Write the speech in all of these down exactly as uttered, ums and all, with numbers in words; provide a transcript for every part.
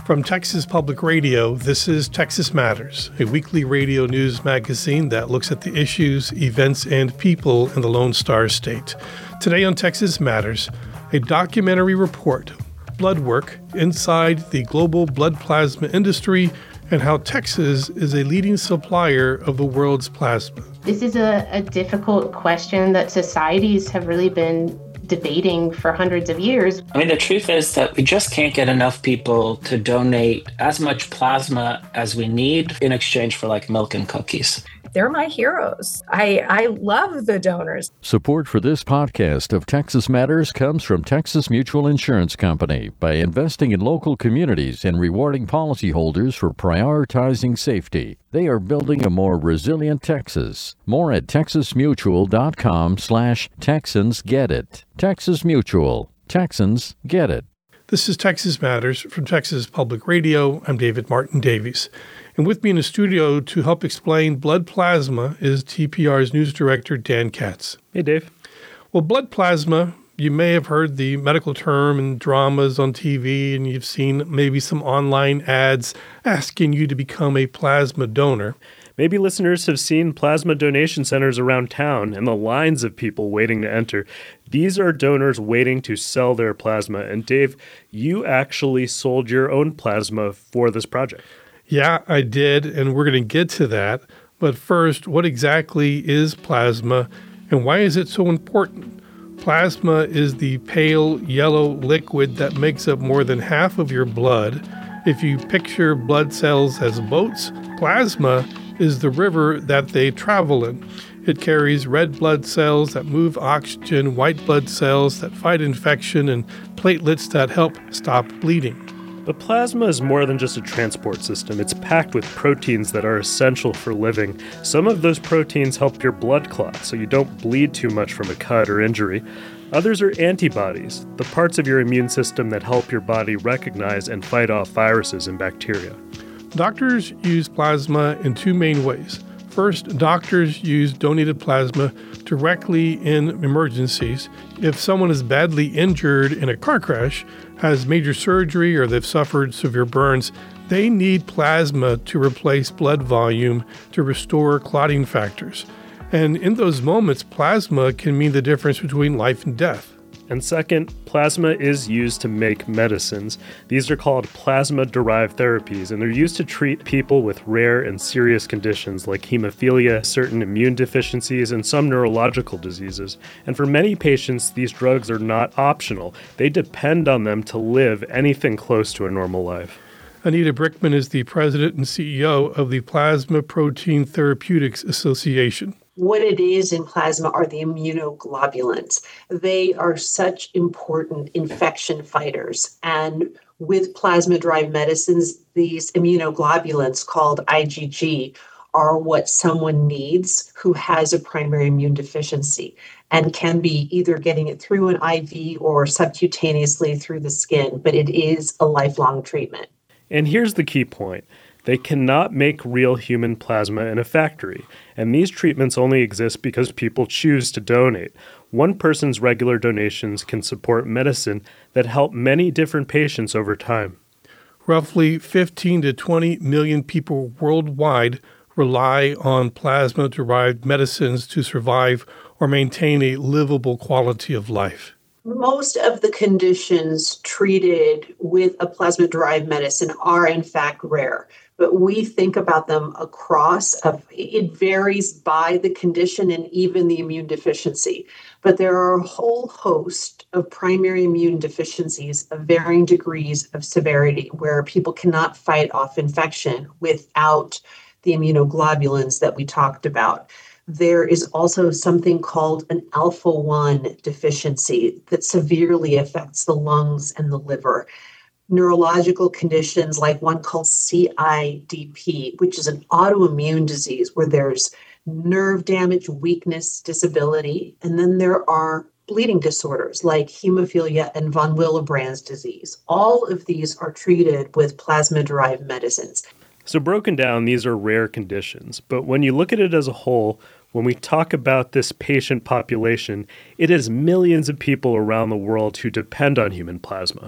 From Texas Public Radio, this is Texas Matters, a weekly radio news magazine that looks at the issues, events, and people in the Lone Star State. Today on Texas Matters, a documentary report, blood work inside the global blood plasma industry and how Texas is a leading supplier of the world's plasma. This is a, a difficult question that societies have really been debating for hundreds of years. I mean, the truth is that we just can't get enough people to donate as much plasma as we need in exchange for like milk and cookies. They're my heroes. I, I love the donors. Support for this podcast of Texas Matters comes from Texas Mutual Insurance Company by investing in local communities and rewarding policyholders for prioritizing safety. They are building a more resilient Texas. More at texasmutual.com slash Texans Get It. Texas Mutual. Texans get it. This is Texas Matters from Texas Public Radio. I'm David Martin Davies. And with me in the studio to help explain blood plasma is T P R's news director, Dan Katz. Hey, Dave. Well, blood plasma, you may have heard the medical term in dramas on T V, and you've seen maybe some online ads asking you to become a plasma donor. Maybe listeners have seen plasma donation centers around town and the lines of people waiting to enter. These are donors waiting to sell their plasma. And Dave, you actually sold your own plasma for this project. Yeah, I did, and we're going to get to that. But first, what exactly is plasma, and why is it so important? Plasma is the pale yellow liquid that makes up more than half of your blood. If you picture blood cells as boats, plasma is the river that they travel in. It carries red blood cells that move oxygen, white blood cells that fight infection, and platelets that help stop bleeding. But plasma is more than just a transport system. It's packed with proteins that are essential for living. Some of those proteins help your blood clot, so you don't bleed too much from a cut or injury. Others are antibodies, the parts of your immune system that help your body recognize and fight off viruses and bacteria. Doctors use plasma in two main ways. First, doctors use donated plasma directly in emergencies. If someone is badly injured in a car crash, has major surgery, or they've suffered severe burns, they need plasma to replace blood volume to restore clotting factors. And in those moments, plasma can mean the difference between life and death. And second, plasma is used to make medicines. These are called plasma-derived therapies, and they're used to treat people with rare and serious conditions like hemophilia, certain immune deficiencies, and some neurological diseases. And for many patients, these drugs are not optional. They depend on them to live anything close to a normal life. Anita Brickman is the president and C E O of the Plasma Protein Therapeutics Association. What it is in plasma are the immunoglobulins. They are such important infection fighters. And with plasma-derived medicines, these immunoglobulins called I G G are what someone needs who has a primary immune deficiency and can be either getting it through an I V or subcutaneously through the skin, but it is a lifelong treatment. And here's the key point. They cannot make real human plasma in a factory, and these treatments only exist because people choose to donate. One person's regular donations can support medicine that help many different patients over time. Roughly fifteen to twenty million people worldwide rely on plasma-derived medicines to survive or maintain a livable quality of life. Most of the conditions treated with a plasma-derived medicine are, in fact, rare. But we think about them across, of, it varies by the condition and even the immune deficiency. But there are a whole host of primary immune deficiencies of varying degrees of severity where people cannot fight off infection without the immunoglobulins that we talked about. There is also something called an alpha one deficiency that severely affects the lungs and the liver. Neurological conditions like one called C I D P, which is an autoimmune disease where there's nerve damage, weakness, disability. And then there are bleeding disorders like hemophilia and von Willebrand's disease. All of these are treated with plasma-derived medicines. So broken down, these are rare conditions. But when you look at it as a whole, when we talk about this patient population, it is millions of people around the world who depend on human plasma.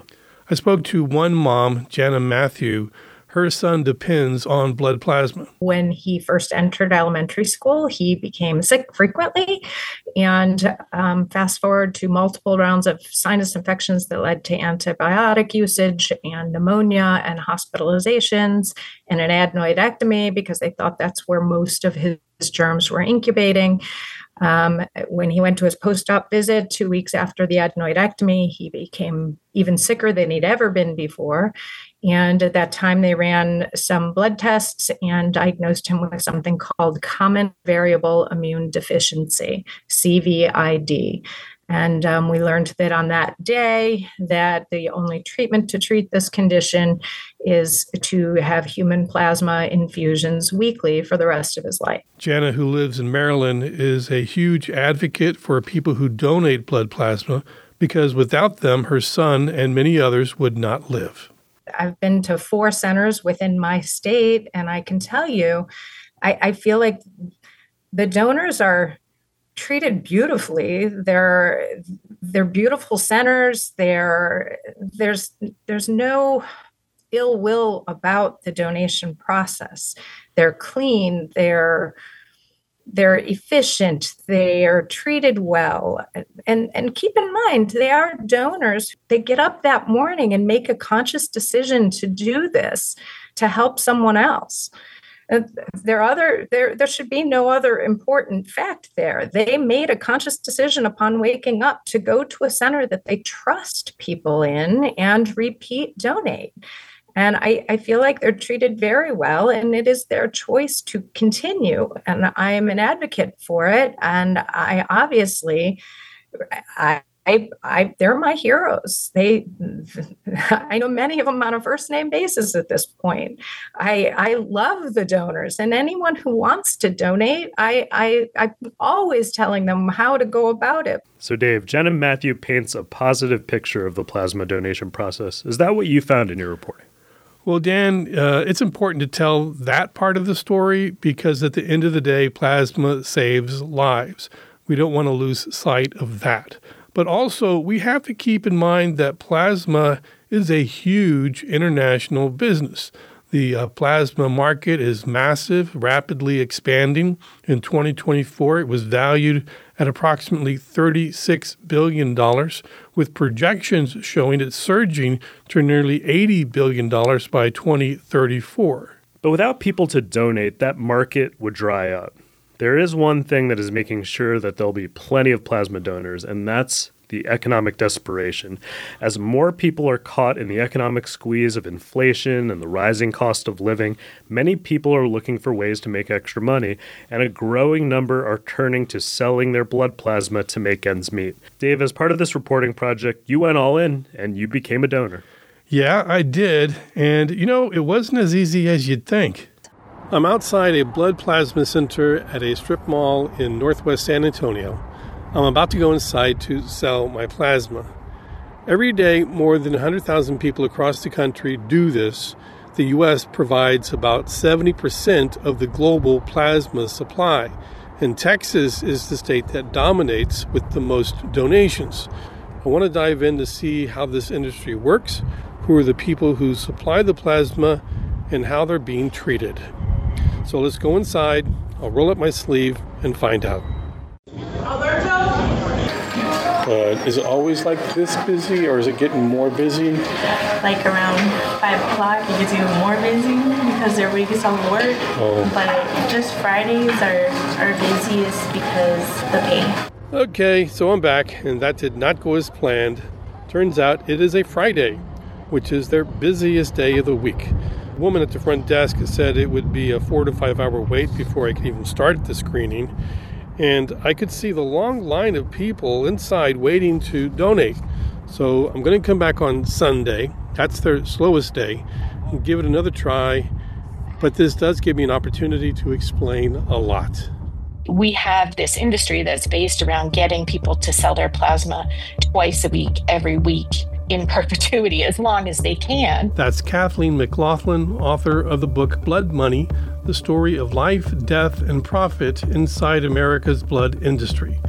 I spoke to one mom, Jana Matthew. Her son depends on blood plasma. When he first entered elementary school, he became sick frequently. And um, fast forward to multiple rounds of sinus infections that led to antibiotic usage and pneumonia and hospitalizations and an adenoidectomy because they thought that's where most of his germs were incubating. Um, when he went to his post-op visit two weeks after the adenoidectomy, he became even sicker than he'd ever been before. And at that time, they ran some blood tests and diagnosed him with something called common variable immune deficiency, C V I D. And um, we learned that on that day that the only treatment to treat this condition is to have human plasma infusions weekly for the rest of his life. Jana, who lives in Maryland, is a huge advocate for people who donate blood plasma because without them, her son and many others would not live. I've been to four centers within my state, and I can tell you, I, I feel like the donors are treated beautifully. They're they're beautiful centers. They're, there's there's no ill will about the donation process. They're clean. They're they're efficient. They are treated well. And and keep in mind, they are donors. They get up that morning and make a conscious decision to do this to help someone else. There other there there should be no other important fact there. They made a conscious decision upon waking up to go to a center that they trust people in and repeat donate. And I, I feel like they're treated very well, and it is their choice to continue. And I am an advocate for it. And I obviously, I, I, I they're my heroes. They, I know many of them on a first name basis at this point. I, I love the donors, and anyone who wants to donate, I, I, I'm always telling them how to go about it. So, Dave, Jana Matthew paints a positive picture of the plasma donation process. Is that what you found in your reporting? Well, Dan, uh, it's important to tell that part of the story because at the end of the day, plasma saves lives. We don't want to lose sight of that. But also, we have to keep in mind that plasma is a huge international business. The uh, plasma market is massive, rapidly expanding. In twenty twenty-four, it was valued at approximately thirty-six billion dollars, with projections showing it surging to nearly eighty billion dollars by twenty thirty-four. But without people to donate, that market would dry up. There is one thing that is making sure that there'll be plenty of plasma donors, and that's the economic desperation. As more people are caught in the economic squeeze of inflation and the rising cost of living, many people are looking for ways to make extra money, and a growing number are turning to selling their blood plasma to make ends meet. Dave, as part of this reporting project, you went all in and you became a donor. Yeah, I did. And, you know, it wasn't as easy as you'd think. I'm outside a blood plasma center at a strip mall in northwest San Antonio. I'm about to go inside to sell my plasma. Every day, more than one hundred thousand people across the country do this. The U S provides about seventy percent of the global plasma supply, and Texas is the state that dominates with the most donations. I want to dive in to see how this industry works, who are the people who supply the plasma, and how they're being treated. So let's go inside. I'll roll up my sleeve and find out. Uh, is it always like this busy, or is it getting more busy? Like around five o'clock, it gets even more busy because everybody gets off work. Oh. But just Fridays are our busiest because the pay. Okay, so I'm back, and that did not go as planned. Turns out it is a Friday, which is their busiest day of the week. The woman at the front desk said it would be a four to five hour wait before I could even start the screening. And I could see the long line of people inside waiting to donate. So I'm going to come back on Sunday. That's their slowest day, and give it another try. But this does give me an opportunity to explain a lot. We have this industry that's based around getting people to sell their plasma twice a week, every week, in perpetuity, as long as they can. That's Kathleen McLaughlin, author of the book Blood Money, the story of life, death, and profit inside America's blood industry.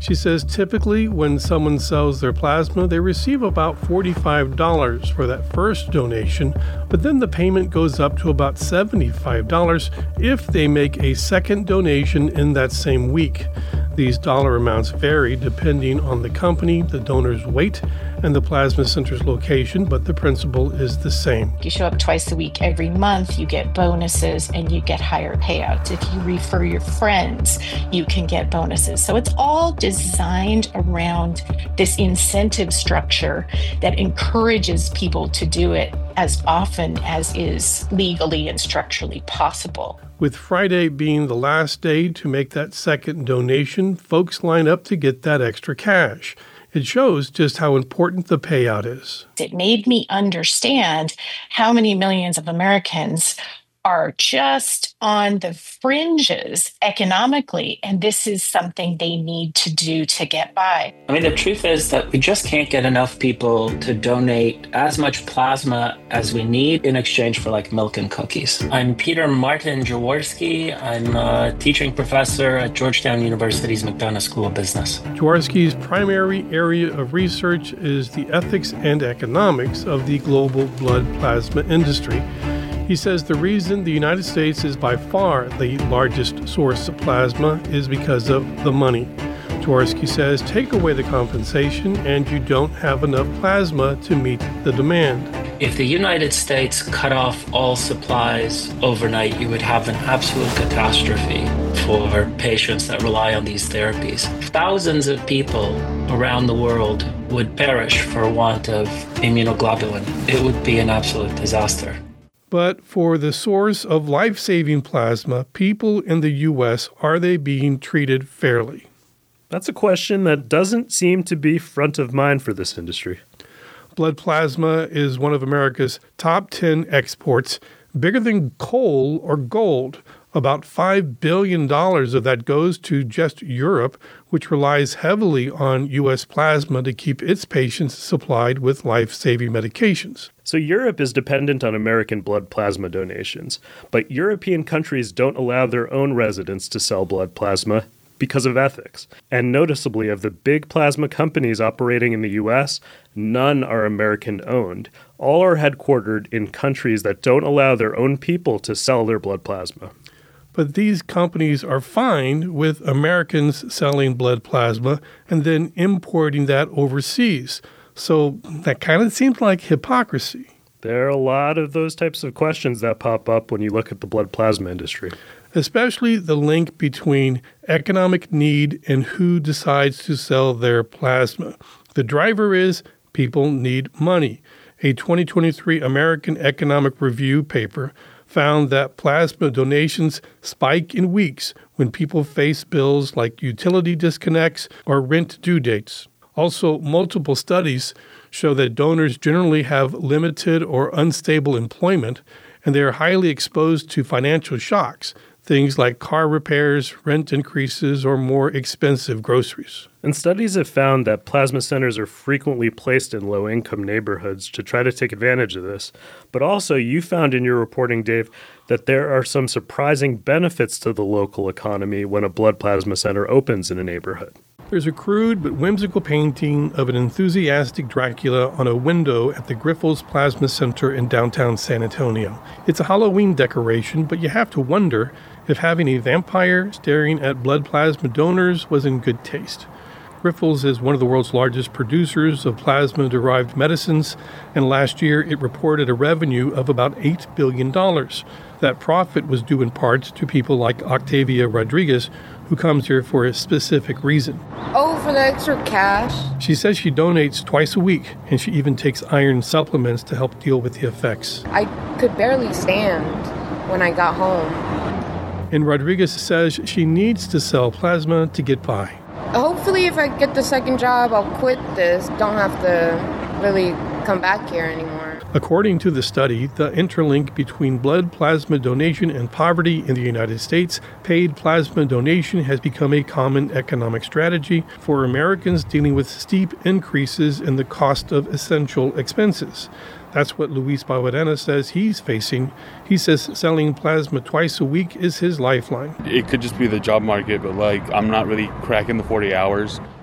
She says typically when someone sells their plasma, they receive about forty-five dollars for that first donation, but then the payment goes up to about seventy-five dollars if they make a second donation in that same week. These dollar amounts vary depending on the company, the donor's weight, and the plasma center's location, but the principle is the same. You show up twice a week every month, you get bonuses and you get higher payouts. If you refer your friends, you can get bonuses. So it's all designed around this incentive structure that encourages people to do it as often as is legally and structurally possible. With Friday being the last day to make that second donation, folks line up to get that extra cash. It shows just how important the payout is. It made me understand how many millions of Americans are just on the fringes economically, and this is something they need to do to get by. I mean, the truth is that we just can't get enough people to donate as much plasma as we need in exchange for like milk and cookies. I'm Peter Martin Jaworski. I'm a teaching professor at Georgetown University's McDonough School of Business. Jaworski's primary area of research is the ethics and economics of the global blood plasma industry. He says the reason the United States is by far the largest source of plasma is because of the money. Jaworski says take away the compensation and you don't have enough plasma to meet the demand. If the United States cut off all supplies overnight, you would have an absolute catastrophe for patients that rely on these therapies. Thousands of people around the world would perish for want of immunoglobulin. It would be an absolute disaster. But for the source of life-saving plasma, people in the U S, are they being treated fairly? That's a question that doesn't seem to be front of mind for this industry. Blood plasma is one of America's top ten exports, bigger than coal or gold. About five billion dollars of that goes to just Europe, which relies heavily on U S plasma to keep its patients supplied with life-saving medications. So Europe is dependent on American blood plasma donations, but European countries don't allow their own residents to sell blood plasma because of ethics. And noticeably, of the big plasma companies operating in the U S, none are American-owned. All are headquartered in countries that don't allow their own people to sell their blood plasma. But these companies are fine with Americans selling blood plasma and then importing that overseas. So that kind of seems like hypocrisy. There are a lot of those types of questions that pop up when you look at the blood plasma industry. Especially the link between economic need and who decides to sell their plasma. The driver is people need money. A twenty twenty-three American Economic Review paper found that plasma donations spike in weeks when people face bills like utility disconnects or rent due dates. Also, multiple studies show that donors generally have limited or unstable employment, and they are highly exposed to financial shocks, things like car repairs, rent increases, or more expensive groceries. And studies have found that plasma centers are frequently placed in low-income neighborhoods to try to take advantage of this. But also, you found in your reporting, Dave, that there are some surprising benefits to the local economy when a blood plasma center opens in a neighborhood. There's a crude but whimsical painting of an enthusiastic Dracula on a window at the Grifols Plasma Center in downtown San Antonio. It's a Halloween decoration, but you have to wonder if having a vampire staring at blood plasma donors was in good taste. Grifols is one of the world's largest producers of plasma-derived medicines, and last year it reported a revenue of about eight billion dollars. That profit was due in part to people like Octavia Rodriguez, who comes here for a specific reason. Oh, for the extra cash? She says she donates twice a week, and she even takes iron supplements to help deal with the effects. I could barely stand when I got home. And Rodriguez says she needs to sell plasma to get by. Hopefully, if I get the second job, I'll quit this. Don't have to really come back here anymore. According to the study, the interlink between blood plasma donation and poverty in the United States, paid plasma donation has become a common economic strategy for Americans dealing with steep increases in the cost of essential expenses. That's what Luis Barberena says he's facing. He says selling plasma twice a week is his lifeline. It could just be the job market, but like I'm not really cracking the forty hours.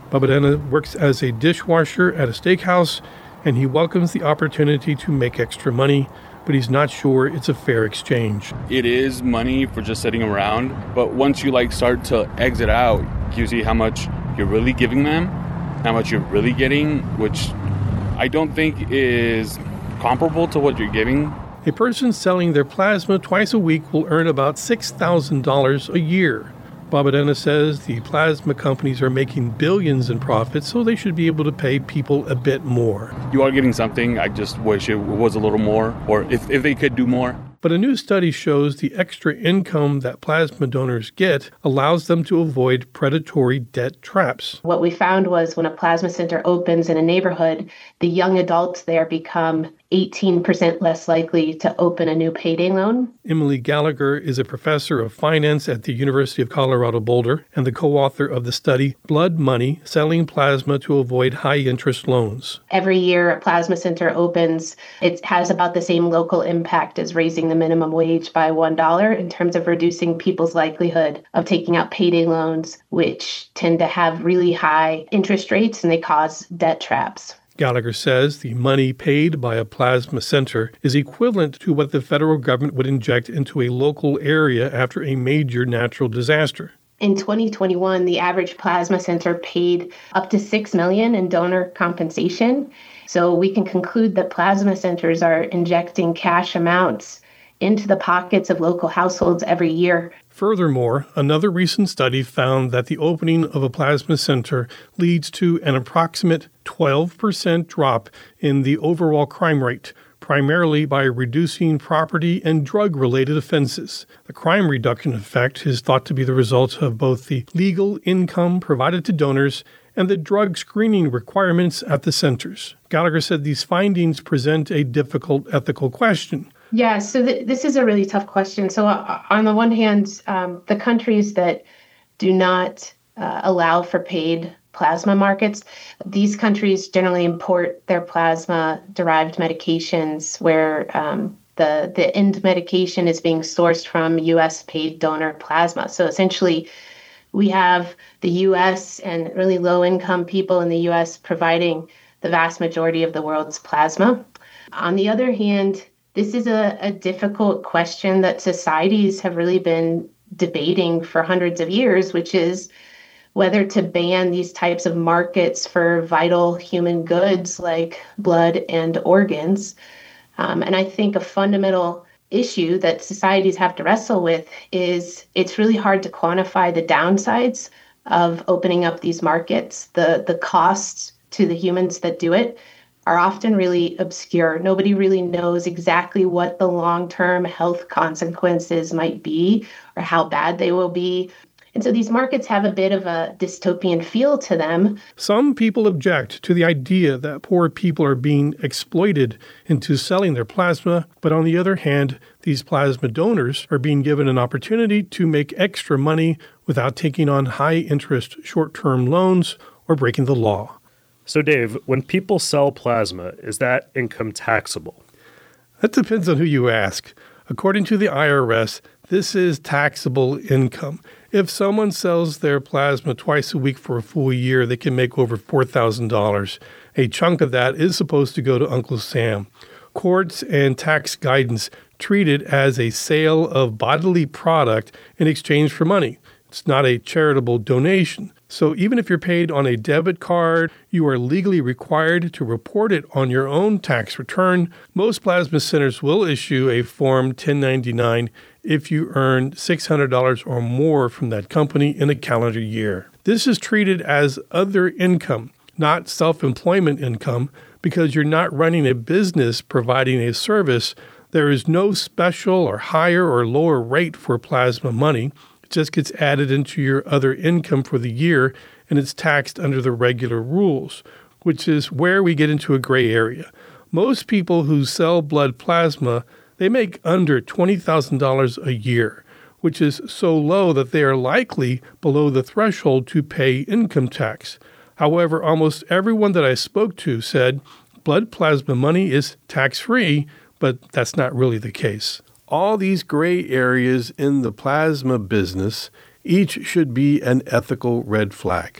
Babadena works as a dishwasher at a steakhouse, and he welcomes the opportunity to make extra money, but he's not sure it's a fair exchange. It is money for just sitting around, but once you like start to exit out, you see how much you're really giving them, how much you're really getting, which I don't think is comparable to what you're giving. A person selling their plasma twice a week will earn about six thousand dollars a year. Babadena says the plasma companies are making billions in profits, so they should be able to pay people a bit more. You are getting something. I just wish it was a little more, or if, if they could do more. But a new study shows the extra income that plasma donors get allows them to avoid predatory debt traps. What we found was when a plasma center opens in a neighborhood, the young adults there become eighteen percent less likely to open a new payday loan. Emily Gallagher is a professor of finance at the University of Colorado Boulder and the co-author of the study Blood Money, Selling Plasma to Avoid High-Interest Loans. Every year a plasma center opens, it has about the same local impact as raising the minimum wage by one dollar in terms of reducing people's likelihood of taking out payday loans, which tend to have really high interest rates and they cause debt traps. Gallagher says the money paid by a plasma center is equivalent to what the federal government would inject into a local area after a major natural disaster. In twenty twenty-one, the average plasma center paid up to six million dollars in donor compensation. So we can conclude that plasma centers are injecting cash amounts into the pockets of local households every year. Furthermore, another recent study found that the opening of a plasma center leads to an approximate twelve percent drop in the overall crime rate, primarily by reducing property and drug-related offenses. The crime reduction effect is thought to be the result of both the legal income provided to donors and the drug screening requirements at the centers. Gallagher said these findings present a difficult ethical question. Yeah, so th- this is a really tough question. So uh, on the one hand, um, the countries that do not uh, allow for paid plasma markets, these countries generally import their plasma-derived medications where um, the, the end medication is being sourced from U S paid donor plasma. So essentially, we have the U S and really low-income people in the U S providing the vast majority of the world's plasma. On the other hand, this is a, a difficult question that societies have really been debating for hundreds of years, which is whether to ban these types of markets for vital human goods like blood and organs. Um, and I think a fundamental issue that societies have to wrestle with is it's really hard to quantify the downsides of opening up these markets. The, the costs to the humans that do it are often really obscure. Nobody really knows exactly what the long-term health consequences might be or how bad they will be. And so these markets have a bit of a dystopian feel to them. Some people object to the idea that poor people are being exploited into selling their plasma, but on the other hand, these plasma donors are being given an opportunity to make extra money without taking on high-interest short-term loans or breaking the law. So, Dave, when people sell plasma, is that income taxable? That depends on who you ask. According to the I R S, this is taxable income. If someone sells their plasma twice a week for a full year, they can make over four thousand dollars. A chunk of that is supposed to go to Uncle Sam. Courts and tax guidance treat it as a sale of bodily product in exchange for money. It's not a charitable donation. So even if you're paid on a debit card, you are legally required to report it on your own tax return. Most plasma centers will issue a Form ten ninety-nine if you earn six hundred dollars or more from that company in a calendar year. This is treated as other income, not self-employment income, because you're not running a business providing a service. There is no special or higher or lower rate for plasma money. Just gets added into your other income for the year, and it's taxed under the regular rules, which is where we get into a gray area. Most people who sell blood plasma, they make under twenty thousand dollars a year, which is so low that they are likely below the threshold to pay income tax. However, almost everyone that I spoke to said blood plasma money is tax-free, but that's not really the case. All these gray areas in the plasma business, each should be an ethical red flag.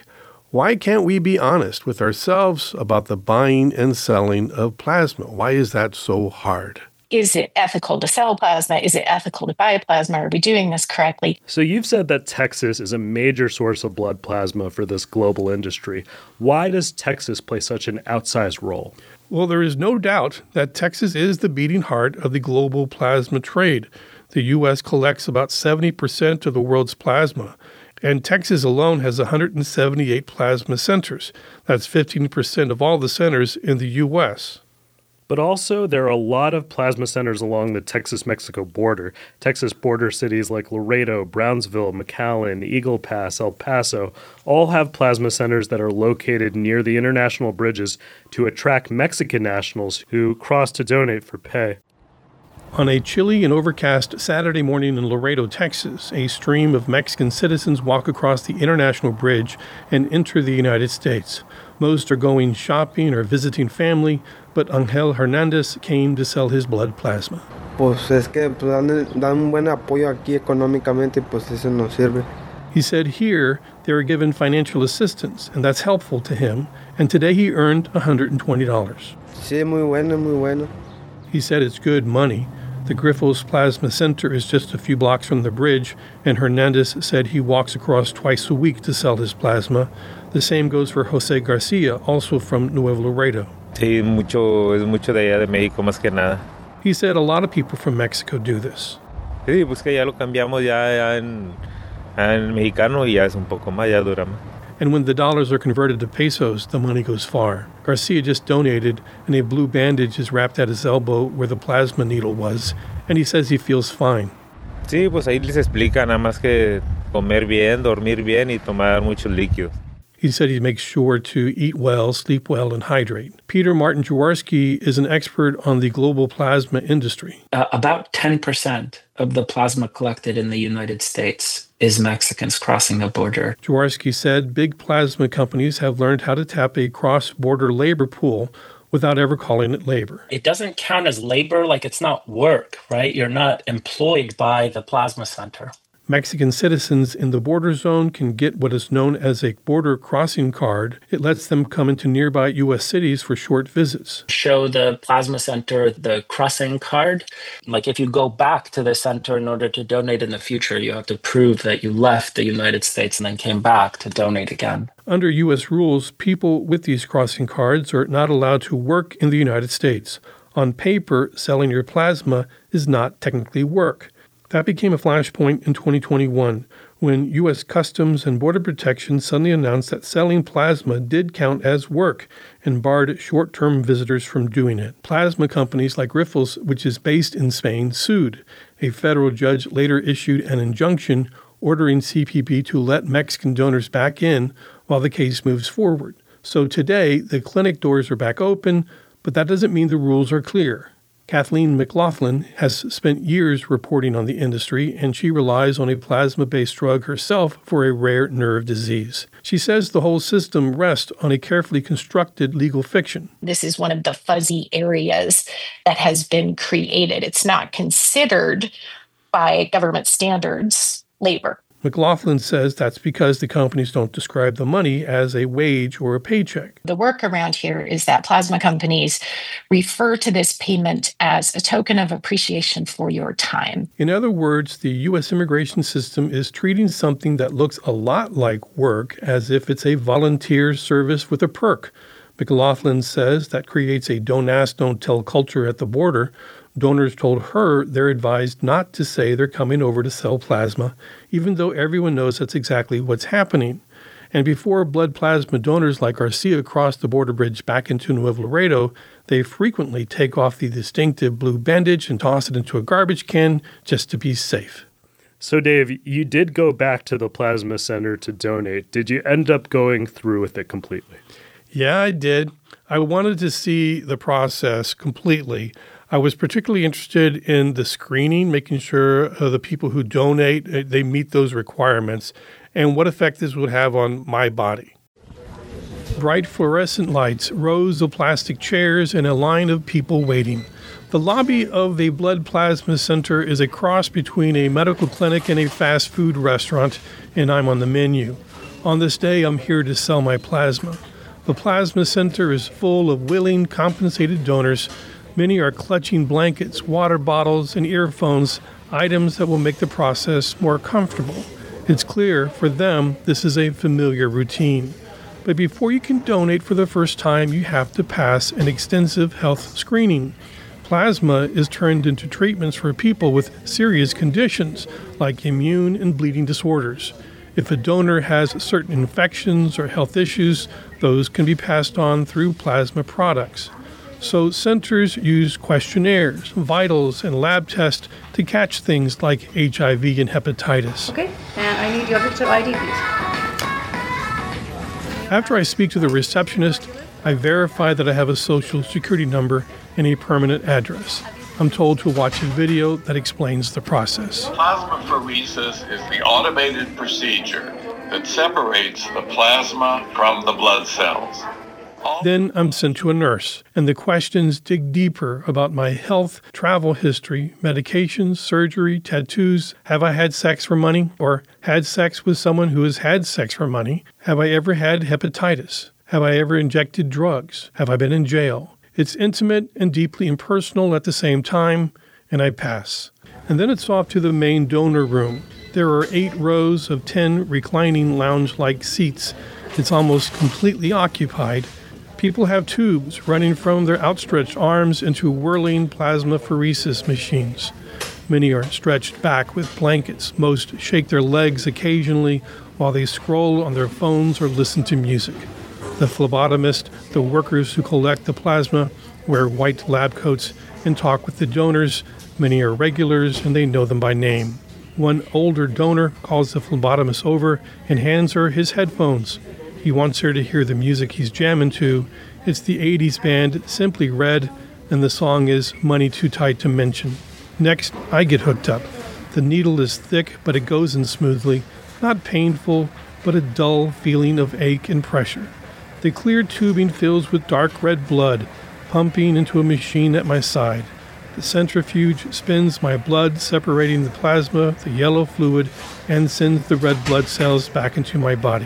Why can't we be honest with ourselves about the buying and selling of plasma? Why is that so hard? Is it ethical to sell plasma? Is it ethical to buy plasma? Are we doing this correctly? So you've said that Texas is a major source of blood plasma for this global industry. Why does Texas play such an outsized role? Well, there is no doubt that Texas is the beating heart of the global plasma trade. The U S collects about seventy percent of the world's plasma, and Texas alone has one hundred seventy-eight plasma centers. That's fifteen percent of all the centers in the U S But also, there are a lot of plasma centers along the Texas-Mexico border. Texas border cities like Laredo, Brownsville, McAllen, Eagle Pass, El Paso all have plasma centers that are located near the international bridges to attract Mexican nationals who cross to donate for pay. On a chilly and overcast Saturday morning in Laredo, Texas, a stream of Mexican citizens walk across the international bridge and enter the United States. Most are going shopping or visiting family, but Angel Hernandez came to sell his blood plasma. Pues es que dan, dan un buen apoyo aquí económicamente, pues eso nos sirve. He said here they are given financial assistance, and that's helpful to him, and today he earned one hundred twenty dollars. Sí, muy bueno, muy bueno. He said it's good money. The Grifols Plasma Center is just a few blocks from the bridge, and Hernandez said he walks across twice a week to sell his plasma. The same goes for Jose Garcia, also from Nuevo Laredo. Sí, mucho, es mucho de allá de México, más que nada. He said a lot of people from Mexico do this. Sí, pues que ya lo cambiamos ya, ya en, en mexicano y ya es un poco más, ya dura más. And when the dollars are converted to pesos, the money goes far. Garcia just donated, and a blue bandage is wrapped at his elbow where the plasma needle was, and he says he feels fine. Sí, pues ahí les explica nada más que comer bien, dormir bien y tomar muchos líquidos. He said he makes sure to eat well, sleep well, and hydrate. Peter Martin Jaworski is an expert on the global plasma industry. Uh, about ten percent of the plasma collected in the United States is Mexicans crossing the border. Jaworski said big plasma companies have learned how to tap a cross-border labor pool without ever calling it labor. It doesn't count as labor, like it's not work, right? You're not employed by the plasma center. Mexican citizens in the border zone can get what is known as a border crossing card. It lets them come into nearby U S cities for short visits. Show the plasma center the crossing card. Like if you go back to the center in order to donate in the future, you have to prove that you left the United States and then came back to donate again. Under U S rules, people with these crossing cards are not allowed to work in the United States. On paper, selling your plasma is not technically work. That became a flashpoint in twenty twenty-one when U S Customs and Border Protection suddenly announced that selling plasma did count as work and barred short-term visitors from doing it. Plasma companies like Grifols, which is based in Spain, sued. A federal judge later issued an injunction ordering C P B to let Mexican donors back in while the case moves forward. So today, the clinic doors are back open, but that doesn't mean the rules are clear. Kathleen McLaughlin has spent years reporting on the industry, and she relies on a plasma-based drug herself for a rare nerve disease. She says the whole system rests on a carefully constructed legal fiction. This is one of the fuzzy areas that has been created. It's not considered by government standards labor. McLaughlin says that's because the companies don't describe the money as a wage or a paycheck. The workaround here is that plasma companies refer to this payment as a token of appreciation for your time. In other words, the U S immigration system is treating something that looks a lot like work as if it's a volunteer service with a perk. McLaughlin says that creates a don't ask, don't tell culture at the border. Donors told her they're advised not to say they're coming over to sell plasma, even though everyone knows that's exactly what's happening. And before blood plasma donors like Garcia cross the border bridge back into Nuevo Laredo, they frequently take off the distinctive blue bandage and toss it into a garbage can just to be safe. So, Dave, you did go back to the plasma center to donate. Did you end up going through with it completely? Yeah, I did. I wanted to see the process completely. I was particularly interested in the screening, making sure uh, the people who donate, uh, they meet those requirements, and what effect this would have on my body. Bright fluorescent lights, rows of plastic chairs, and a line of people waiting. The lobby of the Blood Plasma Center is a cross between a medical clinic and a fast food restaurant, and I'm on the menu. On this day, I'm here to sell my plasma. The Plasma Center is full of willing, compensated donors. Many are clutching blankets, water bottles, and earphones, items that will make the process more comfortable. It's clear, for them, this is a familiar routine. But before you can donate for the first time, you have to pass an extensive health screening. Plasma is turned into treatments for people with serious conditions like immune and bleeding disorders. If a donor has certain infections or health issues, those can be passed on through plasma products. So centers use questionnaires, vitals, and lab tests to catch things like H I V and hepatitis. Okay, and I need your digital I D, please. After I speak to the receptionist, I verify that I have a social security number and a permanent address. I'm told to watch a video that explains the process. Plasmapheresis is the automated procedure that separates the plasma from the blood cells. Then I'm sent to a nurse, and the questions dig deeper about my health, travel history, medications, surgery, tattoos. Have I had sex for money? Or had sex with someone who has had sex for money? Have I ever had hepatitis? Have I ever injected drugs? Have I been in jail? It's intimate and deeply impersonal at the same time, and I pass. And then it's off to the main donor room. There are eight rows of ten reclining lounge-like seats. It's almost completely occupied. People have tubes running from their outstretched arms into whirling plasmapheresis machines. Many are stretched back with blankets. Most shake their legs occasionally while they scroll on their phones or listen to music. The phlebotomist, the workers who collect the plasma, wear white lab coats and talk with the donors. Many are regulars and they know them by name. One older donor calls the phlebotomist over and hands her his headphones. He wants her to hear the music he's jamming to. It's the eighties band Simply Red, and the song is Money Too Tight to Mention. Next, I get hooked up. The needle is thick, but it goes in smoothly. Not painful, but a dull feeling of ache and pressure. The clear tubing fills with dark red blood, pumping into a machine at my side. The centrifuge spins my blood, separating the plasma, the yellow fluid, and sends the red blood cells back into my body.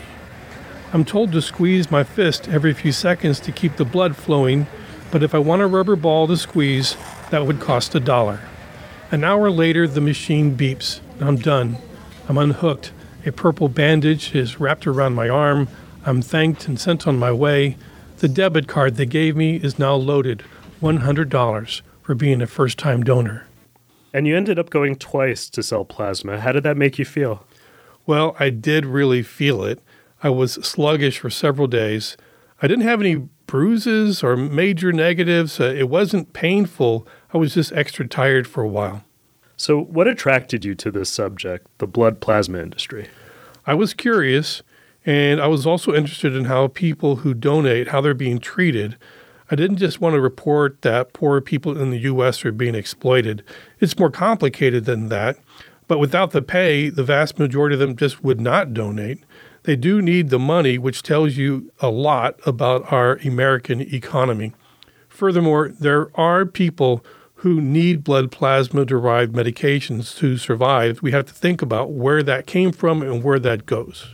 I'm told to squeeze my fist every few seconds to keep the blood flowing, but if I want a rubber ball to squeeze, that would cost a dollar. An hour later, the machine beeps. I'm done. I'm unhooked. A purple bandage is wrapped around my arm. I'm thanked and sent on my way. The debit card they gave me is now loaded, one hundred dollars, for being a first-time donor. And you ended up going twice to sell plasma. How did that make you feel? Well, I did really feel it. I was sluggish for several days. I didn't have any bruises or major negatives. Uh, it wasn't painful. I was just extra tired for a while. So what attracted you to this subject, the blood plasma industry? I was curious, and I was also interested in how people who donate, how they're being treated. I didn't just want to report that poor people in the U S are being exploited. It's more complicated than that. But without the pay, the vast majority of them just would not donate. They do need the money, which tells you a lot about our American economy. Furthermore, there are people who need blood plasma-derived medications to survive. We have to think about where that came from and where that goes.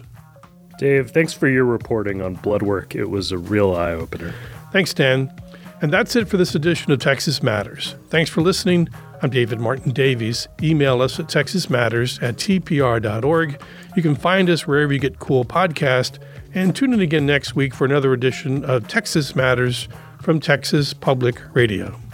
Dave, thanks for your reporting on blood work. It was a real eye-opener. Thanks, Dan. And that's it for this edition of Texas Matters. Thanks for listening. I'm David Martin Davies. Email us at texas matters at t p r dot org. You can find us wherever you get cool podcasts. And tune in again next week for another edition of Texas Matters from Texas Public Radio.